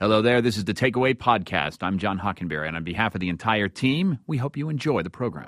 Hello there, this is the Takeaway Podcast. I'm John Hockenberry, and on behalf of the entire team, we hope you enjoy the program.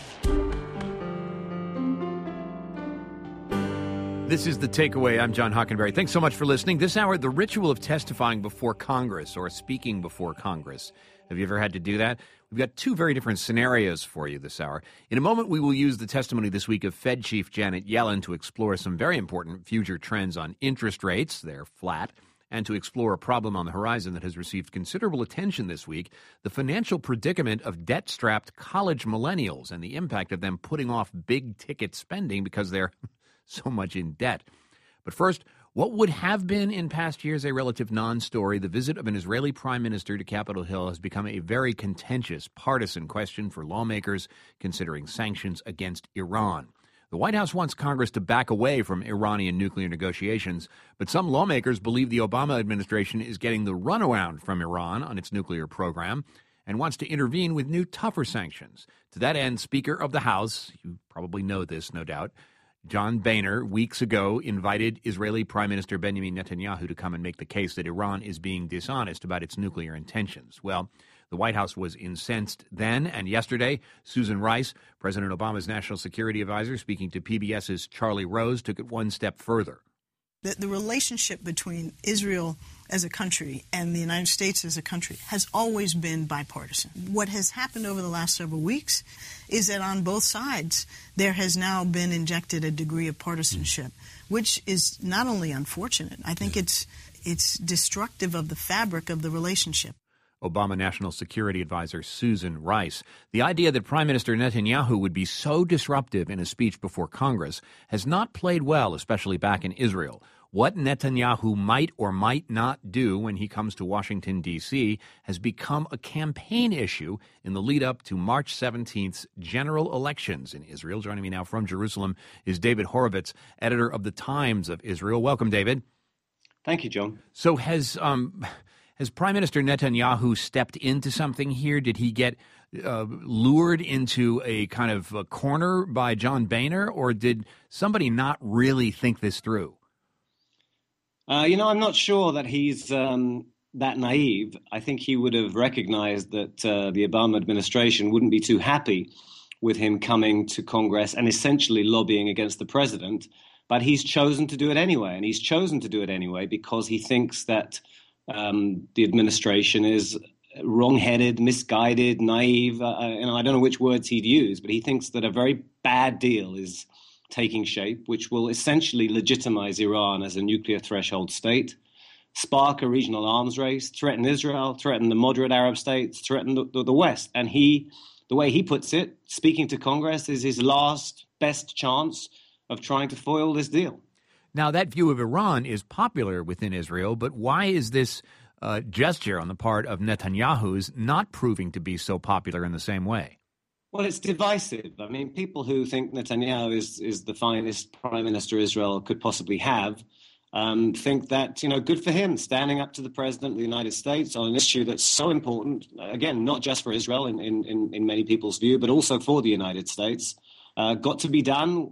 This is the Takeaway. I'm John Hockenberry. Thanks so much for listening. This hour, the ritual of testifying before Congress or speaking before Congress. Have you ever had to do that? We've got two very different scenarios for you this hour. In a moment, we will use the testimony this week of Fed Chief Janet Yellen to explore some very important future trends on interest rates. They're flat. And to explore a problem on the horizon that has received considerable attention this week, the financial predicament of debt-strapped college millennials and the impact of them putting off big-ticket spending because they're so much in debt. But first, what would have been in past years a relative non-story, the visit of an Israeli prime minister to Capitol Hill has become a very contentious, partisan question for lawmakers considering sanctions against Iran. The White House wants Congress to back away from Iranian nuclear negotiations, but some lawmakers believe the Obama administration is getting the runaround from Iran on its nuclear program and wants to intervene with new, tougher sanctions. To that end, Speaker of the House, you probably know this, no doubt, John Boehner, weeks ago, invited Israeli Prime Minister Benjamin Netanyahu to come and make the case that Iran is being dishonest about its nuclear intentions. Well, the White House was incensed then and yesterday. Susan Rice, President Obama's national security advisor, speaking to PBS's Charlie Rose, took it one step further. The relationship between Israel as a country and the United States as a country has always been bipartisan. What has happened over the last several weeks is that on both sides there has now been injected a degree of partisanship, which is not only unfortunate, I think it's destructive of the fabric of the relationship. Obama National Security Advisor Susan Rice. The idea that Prime Minister Netanyahu would be so disruptive in a speech before Congress has not played well, especially back in Israel. What Netanyahu might or might not do when he comes to Washington, D.C. has become a campaign issue in the lead-up to March 17th's general elections in Israel. Joining me now from Jerusalem is David Horovitz, editor of The Times of Israel. Welcome, David. Thank you, John. So has Prime Minister Netanyahu stepped into something here? Did he get lured into a kind of a corner by John Boehner, or did somebody not really think this through? I'm not sure that he's that naive. I think he would have recognized that the Obama administration wouldn't be too happy with him coming to Congress and essentially lobbying against the president. But he's chosen to do it anyway. And he's chosen to do it anyway because he thinks that the administration is wrong-headed, misguided, naive. I don't know which words he'd use, but he thinks that a very bad deal is taking shape, which will essentially legitimize Iran as a nuclear threshold state, spark a regional arms race, threaten Israel, threaten the moderate Arab states, threaten the West. And the way he puts it, speaking to Congress is his last best chance of trying to foil this deal. Now, that view of Iran is popular within Israel, but why is this gesture on the part of Netanyahu's not proving to be so popular in the same way? Well, it's divisive. I mean, people who think Netanyahu is the finest prime minister Israel could possibly have think that, good for him, standing up to the president of the United States on an issue that's so important, again, not just for Israel in many people's view, but also for the United States. Got to be done,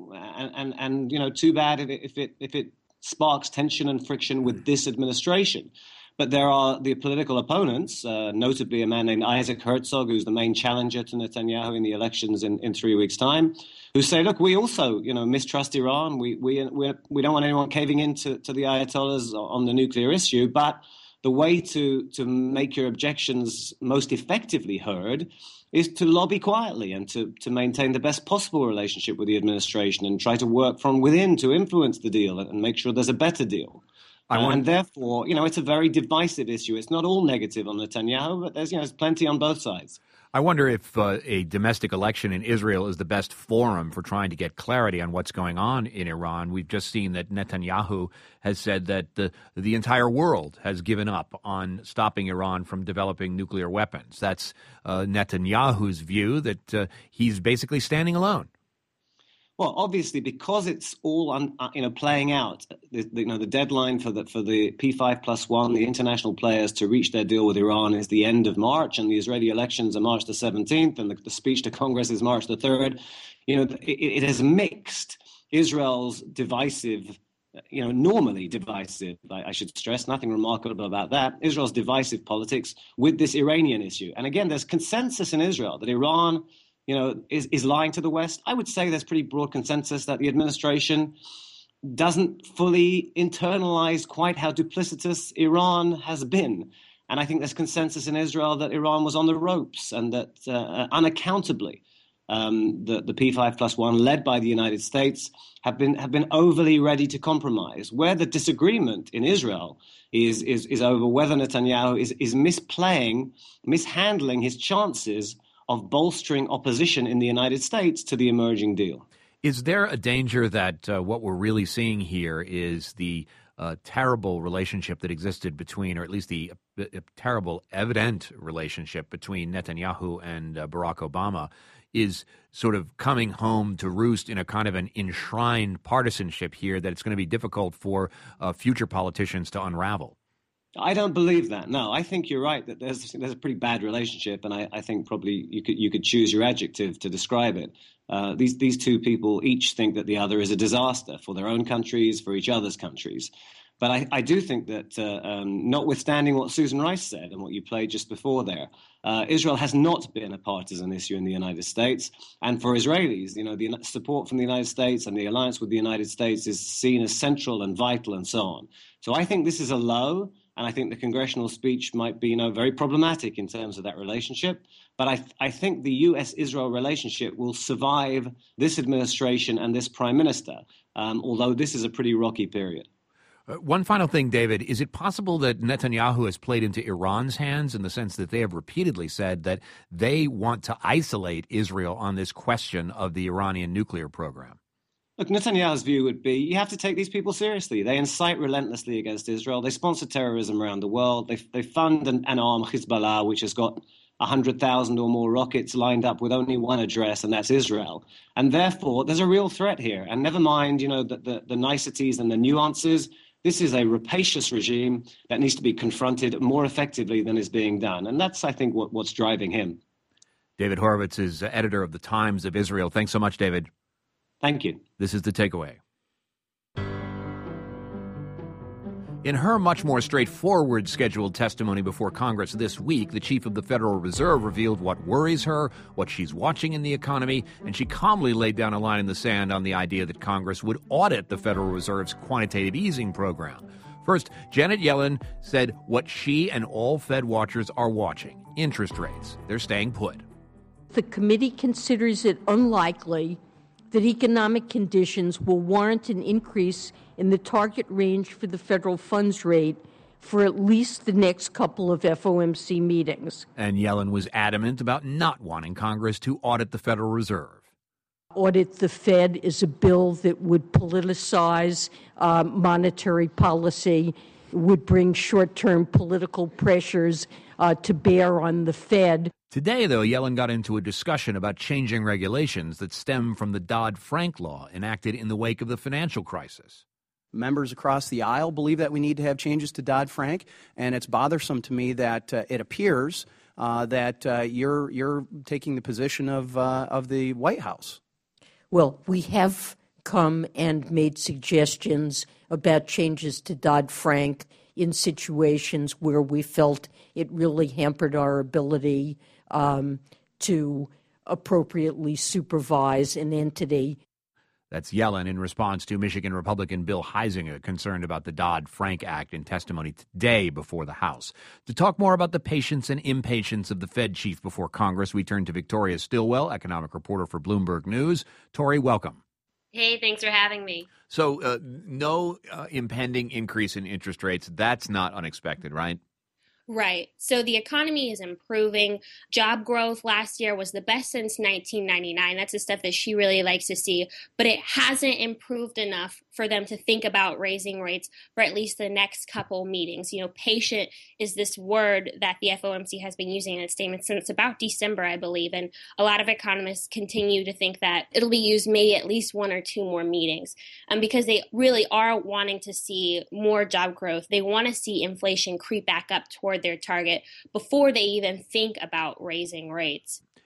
and too bad if it sparks tension and friction with this administration. But there are the political opponents, notably a man named Isaac Herzog, who's the main challenger to Netanyahu in the elections in 3 weeks' time, who say, look, we also mistrust Iran. We don't want anyone caving in to the Ayatollahs on the nuclear issue, but the way to make your objections most effectively heard is to lobby quietly and to maintain the best possible relationship with the administration and try to work from within to influence the deal and make sure there's a better deal. And therefore, it's a very divisive issue. It's not all negative on Netanyahu, but there's plenty on both sides. I wonder if a domestic election in Israel is the best forum for trying to get clarity on what's going on in Iran. We've just seen that Netanyahu has said that the entire world has given up on stopping Iran from developing nuclear weapons. That's Netanyahu's view that he's basically standing alone. Well, obviously, because it's all playing out, the deadline for the P5+1, the international players to reach their deal with Iran is the end of March, and the Israeli elections are March the 17th, and the speech to Congress is March the 3rd. It has mixed Israel's divisive normally divisive. I should stress, nothing remarkable about that. Israel's divisive politics with this Iranian issue. And again, there's consensus in Israel that Iran, is lying to the West. I would say there's pretty broad consensus that the administration doesn't fully internalize quite how duplicitous Iran has been. And I think there's consensus in Israel that Iran was on the ropes and that unaccountably the P5+1, led by the United States, have been overly ready to compromise. Where the disagreement in Israel is over whether Netanyahu is mishandling his chances of bolstering opposition in the United States to the emerging deal. Is there a danger that what we're really seeing here is the terrible relationship that existed between, or at least the terrible evident relationship between Netanyahu and Barack Obama is sort of coming home to roost in a kind of an enshrined partisanship here that it's going to be difficult for future politicians to unravel? I don't believe that. No, I think you're right that there's a pretty bad relationship, and I think probably you could choose your adjective to describe it. These two people each think that the other is a disaster for their own countries, for each other's countries. But I do think that, notwithstanding what Susan Rice said and what you played just before there, Israel has not been a partisan issue in the United States. And for Israelis, the support from the United States and the alliance with the United States is seen as central and vital and so on. So I think this is a low. And I think the congressional speech might be, very problematic in terms of that relationship. But I think the U.S.-Israel relationship will survive this administration and this prime minister, although this is a pretty rocky period. One final thing, David. Is it possible that Netanyahu has played into Iran's hands in the sense that they have repeatedly said that they want to isolate Israel on this question of the Iranian nuclear program? Look, Netanyahu's view would be you have to take these people seriously. They incite relentlessly against Israel. They sponsor terrorism around the world. They fund and arm Hezbollah, which has got 100,000 or more rockets lined up with only one address, and that's Israel. And therefore, there's a real threat here. And never mind, the niceties and the nuances. This is a rapacious regime that needs to be confronted more effectively than is being done. And that's, I think, what's driving him. David Horowitz is editor of the Times of Israel. Thanks so much, David. Thank you. This is The Takeaway. In her much more straightforward scheduled testimony before Congress this week, the chief of the Federal Reserve revealed what worries her, what she's watching in the economy, and she calmly laid down a line in the sand on the idea that Congress would audit the Federal Reserve's quantitative easing program. First, Janet Yellen said what she and all Fed watchers are watching: interest rates. They're staying put. The committee considers it unlikely that economic conditions will warrant an increase in the target range for the federal funds rate for at least the next couple of FOMC meetings. And Yellen was adamant about not wanting Congress to audit the Federal Reserve. Audit the Fed is a bill that would politicize monetary policy, would bring short-term political pressures to bear on the Fed. Today, though, Yellen got into a discussion about changing regulations that stem from the Dodd-Frank law enacted in the wake of the financial crisis. Members across the aisle believe that we need to have changes to Dodd-Frank, and it's bothersome to me that it appears that you're taking the position of the White House. Well, we have come and made suggestions about changes to Dodd-Frank in situations where we felt it really hampered our ability to appropriately supervise an entity. That's Yellen in response to Michigan Republican Bill Huizenga, concerned about the Dodd-Frank Act, in testimony today before the House. To talk more about the patience and impatience of the Fed chief before Congress, we turn to Victoria Stilwell, economic reporter for Bloomberg News. Tori, welcome. Hey, thanks for having me. So no impending increase in interest rates. That's not unexpected, right? Right. So the economy is improving. Job growth last year was the best since 1999. That's the stuff that she really likes to see. But it hasn't improved enough for them to think about raising rates for at least the next couple meetings. Patient is this word that the FOMC has been using in its statement since about December, I believe. And a lot of economists continue to think that it'll be used maybe at least one or two more meetings because they really are wanting to see more job growth. They want to see inflation creep back up toward their target before they even think about raising rates.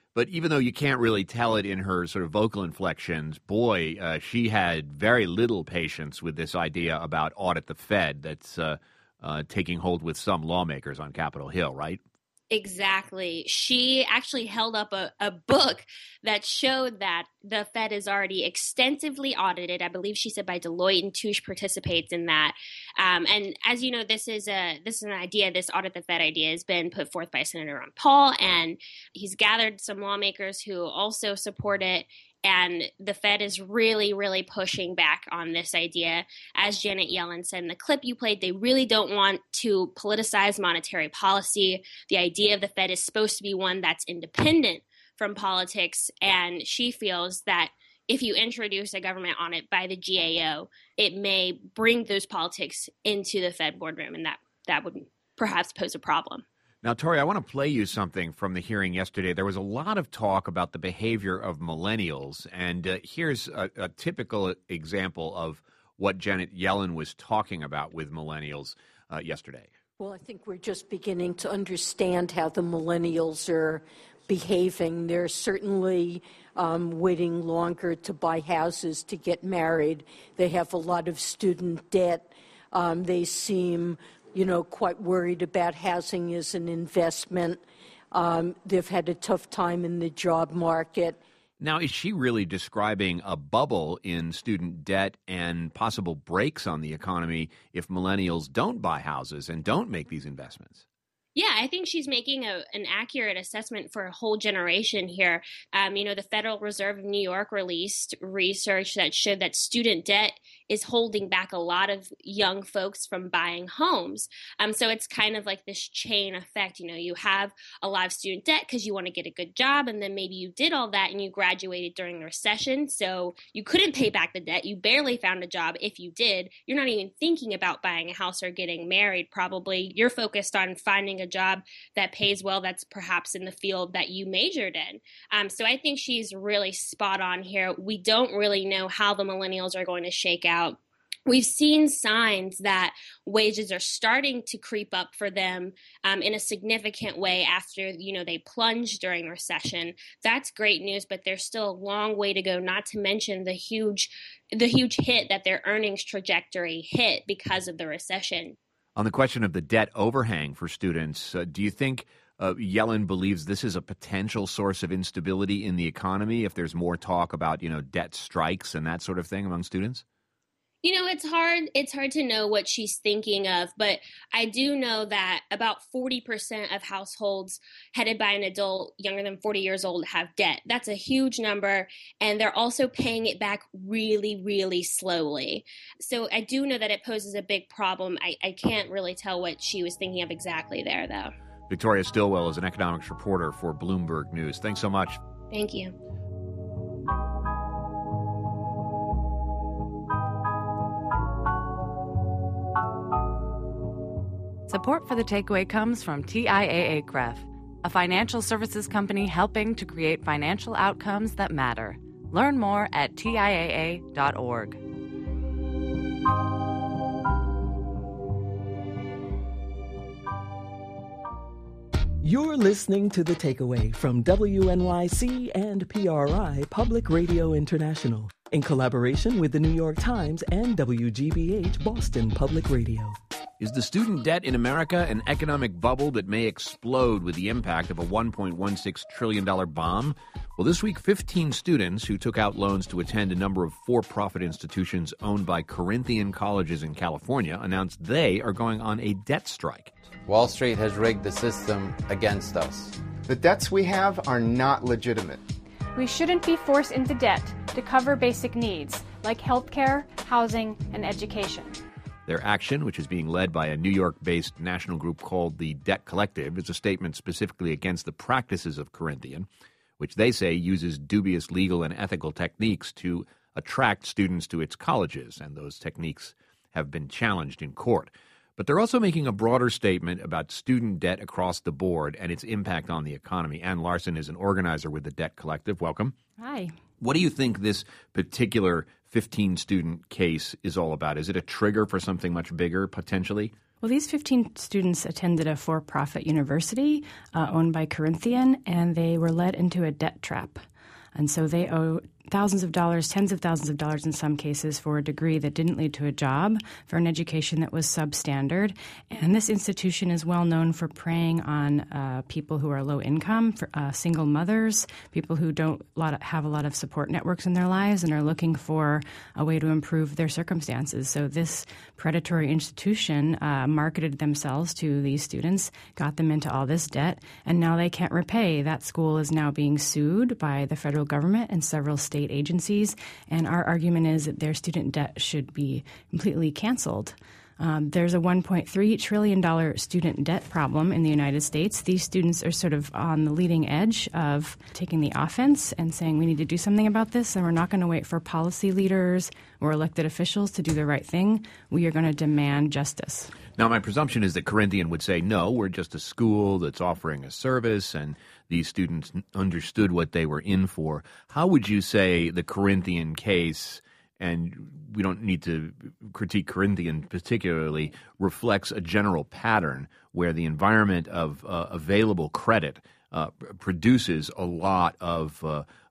But even though you can't really tell it in her sort of vocal inflections, boy, she had very little patience with this idea about audit the Fed that's taking hold with some lawmakers on Capitol Hill, right? Exactly. She actually held up a book that showed that the Fed is already extensively audited. I believe she said by Deloitte, and Touche participates in that. And as you know, this is an idea. This audit the Fed idea has been put forth by Senator Ron Paul, and he's gathered some lawmakers who also support it. And the Fed is really, really pushing back on this idea. As Janet Yellen said in the clip you played, they really don't want to politicize monetary policy. The idea of the Fed is supposed to be one that's independent from politics. And she feels that if you introduce a government audit by the GAO, it may bring those politics into the Fed boardroom, and that would perhaps pose a problem. Now, Tori, I want to play you something from the hearing yesterday. There was a lot of talk about the behavior of millennials, and here's a typical example of what Janet Yellen was talking about with millennials yesterday. Well, I think we're just beginning to understand how the millennials are behaving. They're certainly waiting longer to buy houses, to get married. They have a lot of student debt. They seem quite worried about housing as an investment. They've had a tough time in the job market. Now, is she really describing a bubble in student debt and possible brakes on the economy if millennials don't buy houses and don't make these investments? Yeah, I think she's making an accurate assessment for a whole generation here. The Federal Reserve of New York released research that showed that student debt is holding back a lot of young folks from buying homes. So it's kind of like this chain effect. You have a lot of student debt because you want to get a good job, and then maybe you did all that and you graduated during the recession, so you couldn't pay back the debt. You barely found a job. If you did, you're not even thinking about buying a house or getting married, probably. You're focused on finding a job that pays well, that's perhaps in the field that you majored in. So I think she's really spot on here. We don't really know how the millennials are going to shake out. We've seen signs that wages are starting to creep up for them in a significant way after, they plunged during the recession. That's great news, but there's still a long way to go, not to mention the huge hit that their earnings trajectory hit because of the recession. On the question of the debt overhang for students, do you think Yellen believes this is a potential source of instability in the economy if there's more talk about, debt strikes and that sort of thing among students? It's hard to know what she's thinking of, but I do know that about 40% of households headed by an adult younger than 40 years old have debt. That's a huge number, and they're also paying it back really, really slowly. So I do know that it poses a big problem. I can't really tell what she was thinking of exactly there, though. Victoria Stilwell is an economics reporter for Bloomberg News. Thanks so much. Thank you. Support for The Takeaway comes from TIAA-CREF, a financial services company helping to create financial outcomes that matter. Learn more at TIAA.org. You're listening to The Takeaway from WNYC and PRI Public Radio International in collaboration with the New York Times and WGBH Boston Public Radio. Is the student debt in America an economic bubble that may explode with the impact of a $1.16 trillion bomb? Well, this week, 15 students who took out loans to attend a number of for-profit institutions owned by Corinthian colleges in California announced they are going on a debt strike. Wall Street has rigged the system against us. The debts we have are not legitimate. We shouldn't be forced into debt to cover basic needs like healthcare, housing, and education. Their action, which is being led by a New York-based national group called the Debt Collective, is a statement specifically against the practices of Corinthian, which they say uses dubious legal and ethical techniques to attract students to its colleges, and those techniques have been challenged in court. But they're also making a broader statement about student debt across the board and its impact on the economy. Ann Larson is an organizer with the Debt Collective. Welcome. Hi. What do you think this particular 15-student case is all about? Is it a trigger for something much bigger, potentially? Well, these 15 students attended a for-profit university owned by Corinthian, and they were led into a debt trap. And so they owe thousands of dollars, tens of thousands of dollars in some cases for a degree that didn't lead to a job, for an education that was substandard. And this institution is well known for preying on people who are low income, for, single mothers, people who don't have a lot of support networks in their lives and are looking for a way to improve their circumstances. So this predatory institution marketed themselves to these students, got them into all this debt, and now they can't repay. That school is now being sued by the federal government and several state agencies, and our argument is that their student debt should be completely canceled. There's a $1.3 trillion student debt problem in the United States. These students are sort of on the leading edge of taking the offense and saying we need to do something about this, and we're not going to wait for policy leaders or elected officials to do the right thing. We are going to demand justice. Now, my presumption is that Corinthian would say, no, we're just a school that's offering a service, and these students understood what they were in for. How would you say the Corinthian case, and we don't need to critique Corinthian particularly, reflects a general pattern where the environment of available credit produces a lot of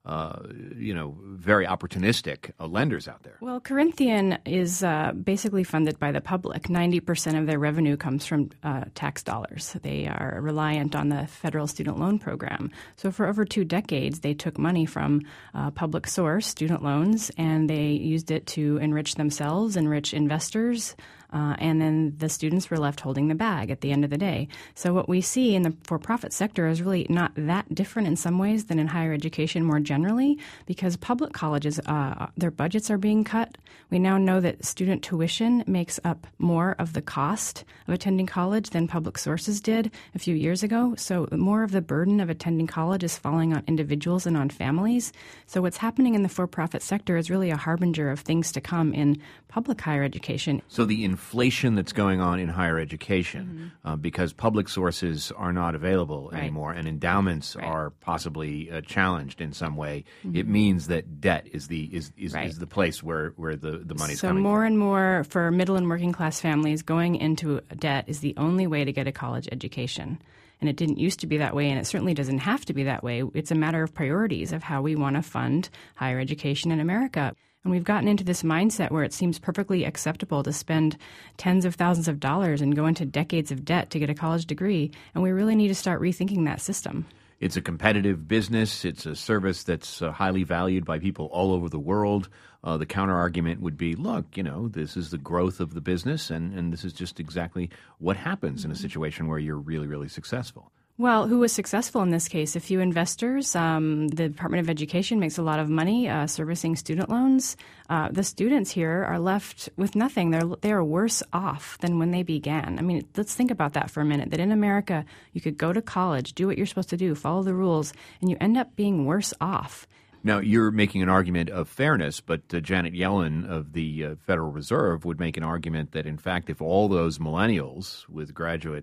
very opportunistic lenders out there? Well, Corinthian is basically funded by the public. 90% of their revenue comes from tax dollars. They are reliant on the federal student loan program. So for over 2 decades, they took money from public source, student loans, and they used it to enrich themselves, enrich investors, and then the students were left holding the bag at the end of the day. So what we see in the for-profit sector is really not that different in some ways than in higher education more generally, because public colleges, their budgets are being cut. We now know that student tuition makes up more of the cost of attending college than public sources did a few years ago. So more of the burden of attending college is falling on individuals and on families. So what's happening in the for-profit sector is really a harbinger of things to come in public higher education. So the inflation that's going on in higher education, because public sources are not available anymore and endowments are possibly challenged in some way, it means that debt is the place where the money's coming from. So more and more for middle and working class families, going into debt is the only way to get a college education. And it didn't used to be that way, and it certainly doesn't have to be that way. It's a matter of priorities of how we want to fund higher education in America. And we've gotten into this mindset where it seems perfectly acceptable to spend tens of thousands of dollars and go into decades of debt to get a college degree. And we really need to start rethinking that system. It's a competitive business. It's a service that's highly valued by people all over the world. The counter-argument would be, look, this is the growth of the business, and this is just exactly what happens in a situation where you're really, really successful. Well, who was successful in this case? A few investors. The Department of Education makes a lot of money servicing student loans. The students here are left with nothing. They are worse off than when they began. I mean, let's think about that for a minute, that in America you could go to college, do what you're supposed to do, follow the rules, and you end up being worse off. Now, you're making an argument of fairness, but Janet Yellen of the Federal Reserve would make an argument that, in fact, if all those millennials with graduate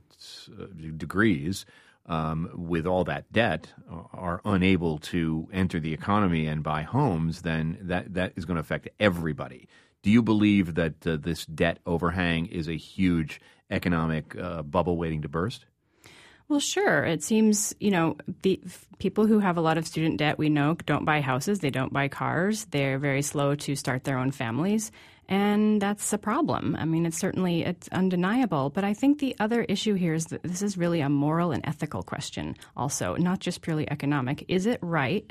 degrees with all that debt are unable to enter the economy and buy homes, then that is going to affect everybody. Do you believe that this debt overhang is a huge economic bubble waiting to burst? Well, sure. It seems, the people who have a lot of student debt, we know, don't buy houses. They don't buy cars. They're very slow to start their own families. And that's a problem. I mean, it's undeniable. But I think the other issue here is that this is really a moral and ethical question also, not just purely economic. Is it right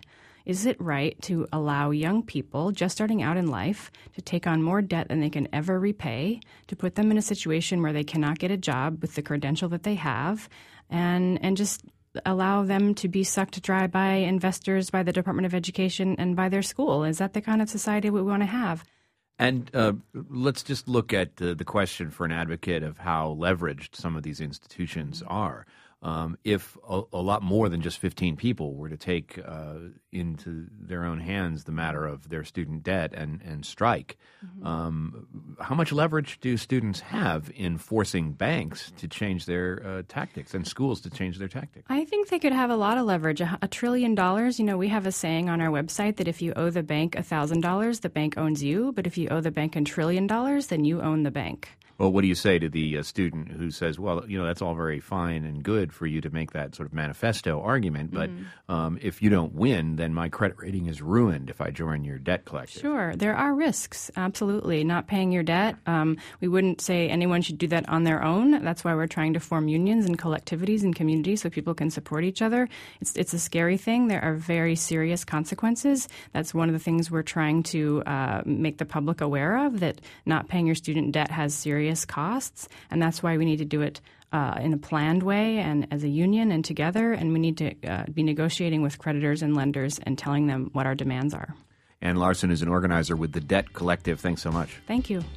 to allow young people just starting out in life to take on more debt than they can ever repay, to put them in a situation where they cannot get a job with the credential that they have, and just allow them to be sucked dry by investors, by the Department of Education, and by their school? Is that the kind of society we want to have? And let's just look at the question for an advocate of how leveraged some of these institutions are. If a lot more than just 15 people were to take into their own hands the matter of their student debt and strike, how much leverage do students have in forcing banks to change their tactics and schools to change their tactics? I think they could have a lot of leverage. $1 trillion, we have a saying on our website that if you owe the bank $1,000, the bank owns you. But if you owe the bank $1 trillion, then you own the bank. Well, what do you say to the student who says, well, that's all very fine and good for you to make that sort of manifesto argument, but if you don't win, then my credit rating is ruined if I join your debt collective? Sure. There are risks, absolutely. Not paying your debt. We wouldn't say anyone should do that on their own. That's why we're trying to form unions and collectivities and communities so people can support each other. It's a scary thing. There are very serious consequences. That's one of the things we're trying to make the public aware of, that not paying your student debt has serious costs, and that's why we need to do it in a planned way and as a union and together, and we need to be negotiating with creditors and lenders and telling them what our demands are. Ann Larson is an organizer with the Debt Collective. Thanks so much. Thank you.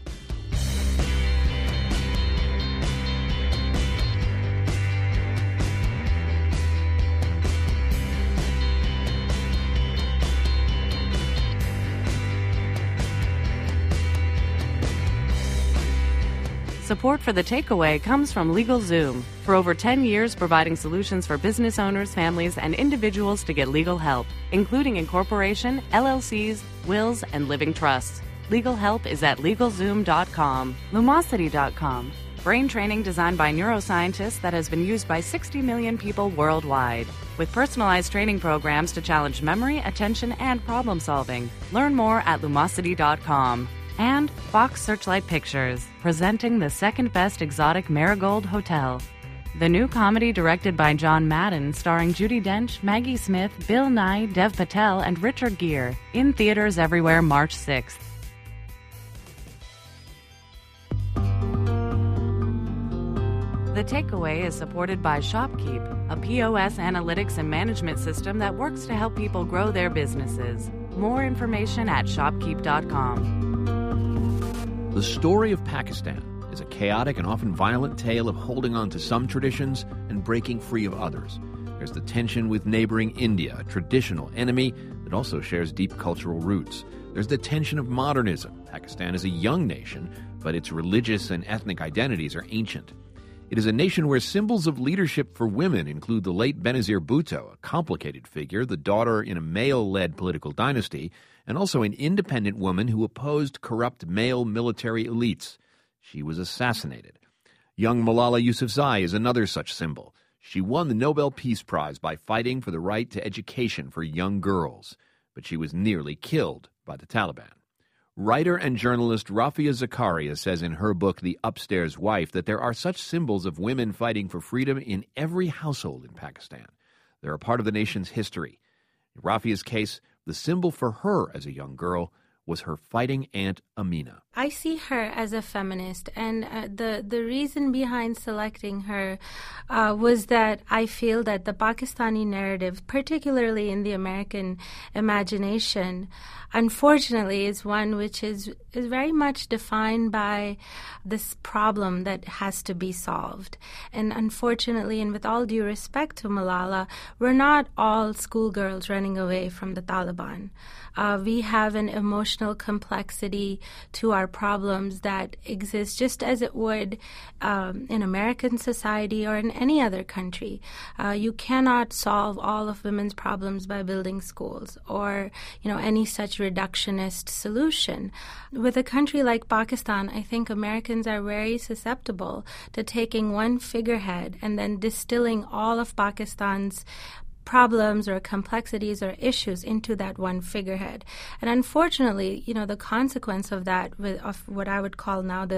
Support for The Takeaway comes from LegalZoom. For over 10 years, providing solutions for business owners, families, and individuals to get legal help, including incorporation, LLCs, wills, and living trusts. Legal help is at LegalZoom.com. Lumosity.com. Brain training designed by neuroscientists that has been used by 60 million people worldwide. With personalized training programs to challenge memory, attention, and problem solving. Learn more at Lumosity.com. And Fox Searchlight Pictures, presenting the second best exotic Marigold Hotel. The new comedy directed by John Madden, starring Judi Dench, Maggie Smith, Bill Nye, Dev Patel, and Richard Gere. In theaters everywhere March 6th. The Takeaway is supported by ShopKeep, a POS analytics and management system that works to help people grow their businesses. More information at shopkeep.com. The story of Pakistan is a chaotic and often violent tale of holding on to some traditions and breaking free of others. There's the tension with neighboring India, a traditional enemy that also shares deep cultural roots. There's the tension of modernism. Pakistan is a young nation, but its religious and ethnic identities are ancient. It is a nation where symbols of leadership for women include the late Benazir Bhutto, a complicated figure, the daughter in a male-led political dynasty, and also an independent woman who opposed corrupt male military elites. She was assassinated. Young Malala Yousafzai is another such symbol. She won the Nobel Peace Prize by fighting for the right to education for young girls, but she was nearly killed by the Taliban. Writer and journalist Rafia Zakaria says in her book, The Upstairs Wife, that there are such symbols of women fighting for freedom in every household in Pakistan. They're a part of the nation's history. In Rafia's case, the symbol for her as a young girl was her fighting Aunt Amina. I see her as a feminist, and the reason behind selecting her was that I feel that the Pakistani narrative, particularly in the American imagination, unfortunately is one which is very much defined by this problem that has to be solved. And unfortunately, and with all due respect to Malala, we're not all schoolgirls running away from the Taliban. We have an emotional complexity to our problems that exists just as it would in American society or in any other country. You cannot solve all of women's problems by building schools or, any such reductionist solution. With a country like Pakistan, I think Americans are very susceptible to taking one figurehead and then distilling all of Pakistan's problems or complexities or issues into that one figurehead. And unfortunately, the consequence of that, of what I would call now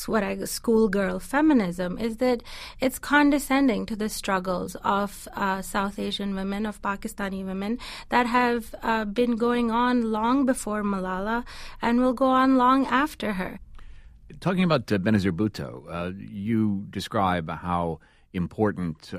schoolgirl feminism, is that it's condescending to the struggles of South Asian women, of Pakistani women that have been going on long before Malala and will go on long after her. Talking about Benazir Bhutto, you describe how important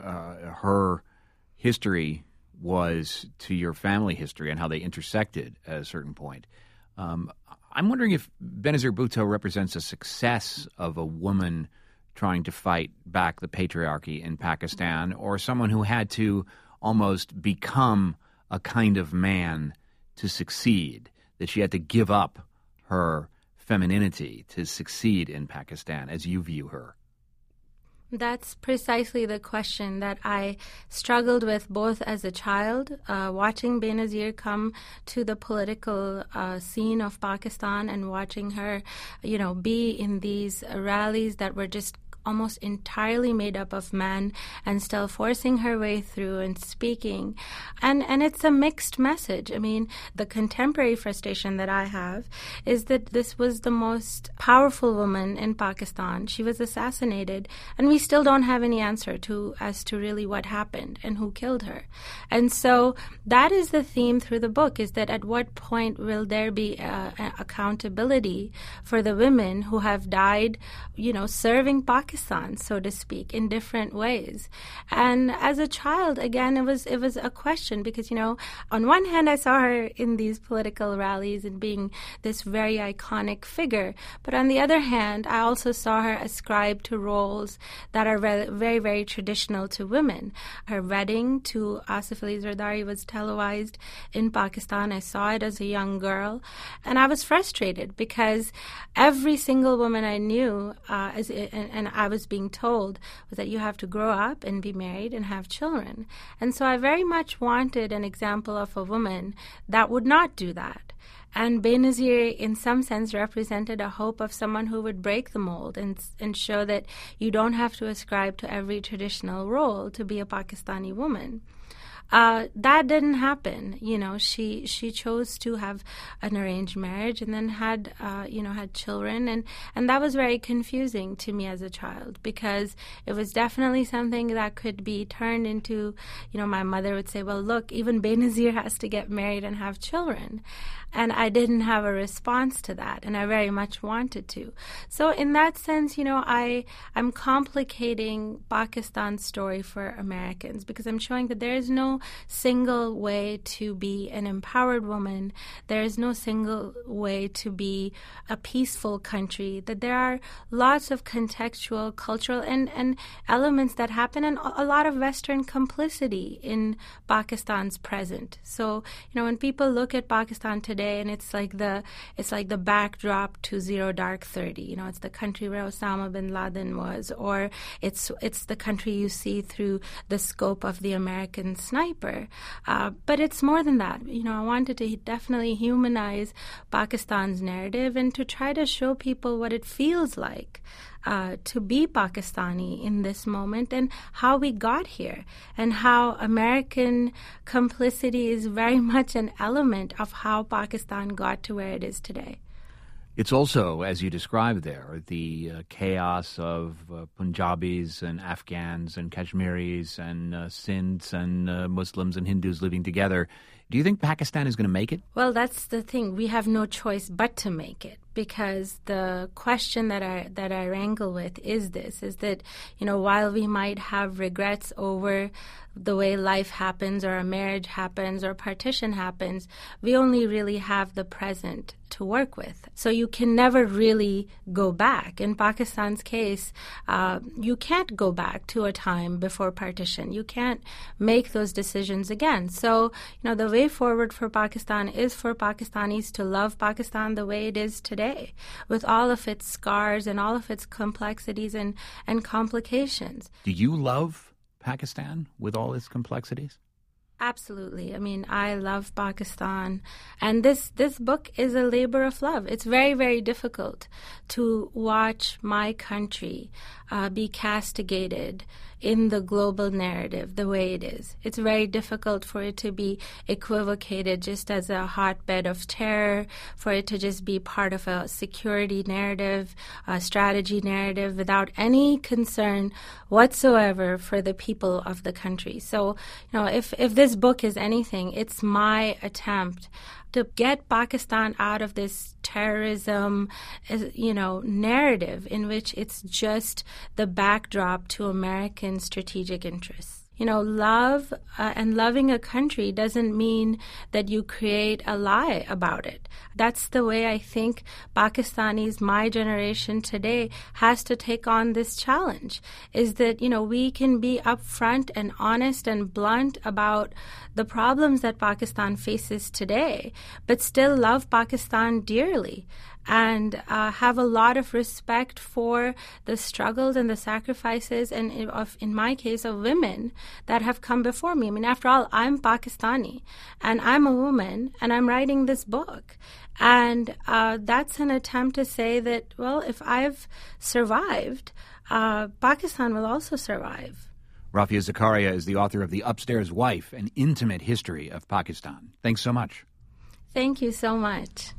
her history was to your family history and how they intersected at a certain point. I'm wondering if Benazir Bhutto represents a success of a woman trying to fight back the patriarchy in Pakistan, or someone who had to almost become a kind of man to succeed, that she had to give up her femininity to succeed in Pakistan, as you view her. That's precisely the question that I struggled with both as a child, watching Benazir come to the political scene of Pakistan and watching her, be in these rallies that were just almost entirely made up of men and still forcing her way through and speaking. And it's a mixed message. I mean, the contemporary frustration that I have is that this was the most powerful woman in Pakistan. She was assassinated, and we still don't have any answer as to really what happened and who killed her. And so that is the theme through the book, is that at what point will there be accountability for the women who have died, serving Pakistan, so to speak, in different ways. And as a child, again, it was a question because, on one hand, I saw her in these political rallies and being this very iconic figure. But on the other hand, I also saw her ascribe to roles that are very, very traditional to women. Her wedding to Asif Ali Zardari was televised in Pakistan. I saw it as a young girl. And I was frustrated because every single woman I knew, and I was being told, was that you have to grow up and be married and have children. And so I very much wanted an example of a woman that would not do that. And Benazir, in some sense, represented a hope of someone who would break the mold and show that you don't have to ascribe to every traditional role to be a Pakistani woman. That didn't happen. She chose to have an arranged marriage and then had children. And that was very confusing to me as a child because it was definitely something that could be turned into, my mother would say, well, look, even Benazir has to get married and have children. And I didn't have a response to that, and I very much wanted to. So in that sense, I'm complicating Pakistan's story for Americans because I'm showing that there is no single way to be an empowered woman. There is no single way to be a peaceful country, that there are lots of contextual, cultural, and elements that happen, and a lot of Western complicity in Pakistan's present. So, when people look at Pakistan today, and it's like the backdrop to Zero Dark 30. It's the country where Osama bin Laden was, or it's the country you see through the scope of the American sniper. But it's more than that. I wanted to definitely humanize Pakistan's narrative and to try to show people what it feels like to be Pakistani in this moment and how we got here and how American complicity is very much an element of how Pakistan got to where it is today. It's also, as you described there, the chaos of Punjabis and Afghans and Kashmiris and Sindhs and Muslims and Hindus living together. Do you think Pakistan is going to make it? Well, that's the thing. We have no choice but to make it, because the question that I wrangle with is that, while we might have regrets over the way life happens or a marriage happens or partition happens, we only really have the present to work with. So you can never really go back. In Pakistan's case, you can't go back to a time before partition. You can't make those decisions again. So, the way forward for Pakistan is for Pakistanis to love Pakistan the way it is today, with all of its scars and all of its complexities and complications. Do you love Pakistan with all its complexities? Absolutely. I mean, I love Pakistan, and this book is a labor of love. It's very, very difficult to watch my country be castigated in the global narrative the way it is. It's very difficult for it to be equivocated just as a hotbed of terror, for it to just be part of a security narrative, a strategy narrative, without any concern whatsoever for the people of the country. So, if this book is anything, it's my attempt to get Pakistan out of this terrorism, narrative in which it's just the backdrop to American strategic interests. Love and loving a country doesn't mean that you create a lie about it. That's the way I think Pakistanis, my generation today, has to take on this challenge, is that, we can be upfront and honest and blunt about the problems that Pakistan faces today, but still love Pakistan dearly. and have a lot of respect for the struggles and the sacrifices, and in my case, of women that have come before me. I mean, after all, I'm Pakistani, and I'm a woman, and I'm writing this book. And that's an attempt to say that, well, if I've survived, Pakistan will also survive. Rafia Zakaria is the author of The Upstairs Wife, An Intimate History of Pakistan. Thanks so much. Thank you so much.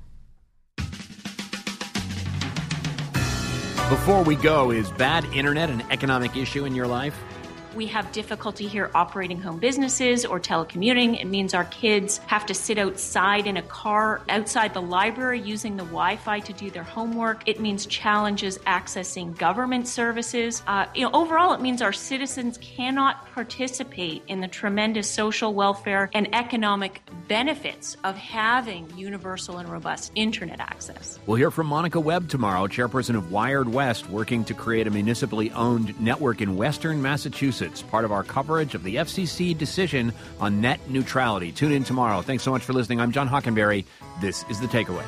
Before we go, is bad internet an economic issue in your life? We have difficulty here operating home businesses or telecommuting. It means our kids have to sit outside in a car outside the library using the Wi-Fi to do their homework. It means challenges accessing government services. Overall, it means our citizens cannot participate in the tremendous social welfare and economic benefits of having universal and robust internet access. We'll hear from Monica Webb tomorrow, chairperson of Wired West, working to create a municipally owned network in western Massachusetts, part of our coverage of the FCC decision on net neutrality. Tune in tomorrow. Thanks so much for listening. I'm John Hockenberry. This is The Takeaway.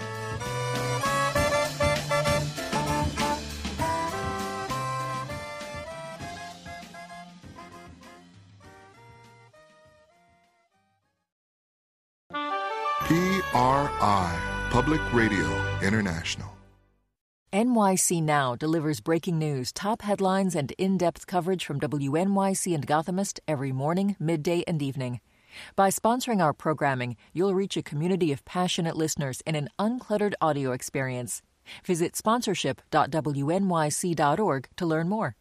PRI, Public Radio International. NYC Now delivers breaking news, top headlines, and in-depth coverage from WNYC and Gothamist every morning, midday, and evening. By sponsoring our programming, you'll reach a community of passionate listeners in an uncluttered audio experience. Visit sponsorship.wnyc.org to learn more.